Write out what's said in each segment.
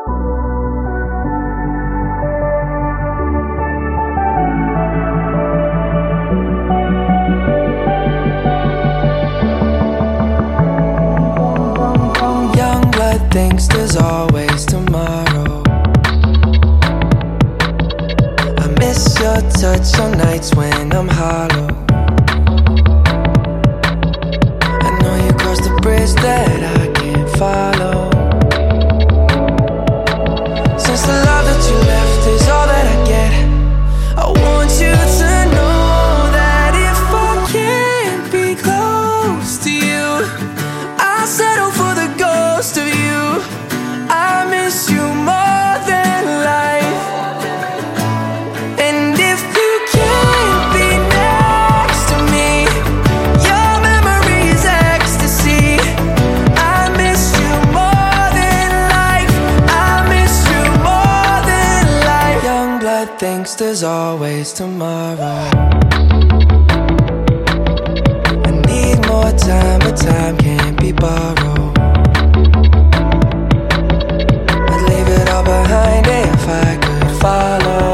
Thinks there's always tomorrow. I miss your touch on nights when I'm hollow. I know you crossed the bridge that I can't follow. Since the love that you left is all that I get, I want you to know that if I can't be close to you, I'll settle for the ghost of you. I miss you more than life. And if you can't be next to me, your memory is ecstasy. I miss you more than life. I miss you more than life. Young blood thinks there's always tomorrow. I need more time, but time can't be borrowed. Behind it if I could follow.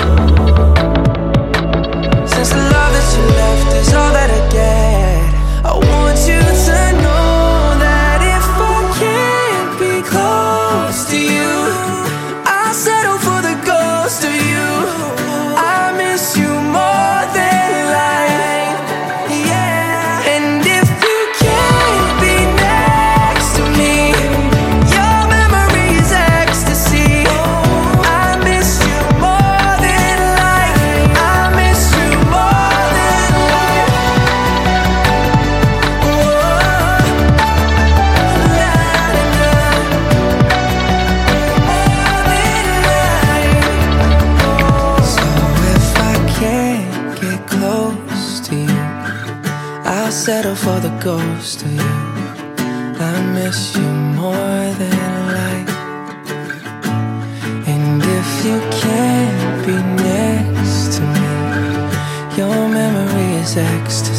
Since the love that you left is all that I get, I want you to know that if I can't be close to you, I'll settle for the ghost of you. I miss you more than life, yeah. And if you can't be next to me, your memory is ecstasy. I'll settle for the ghost of you. I miss you more than life. And if you can't be next to me, your memory is ecstasy.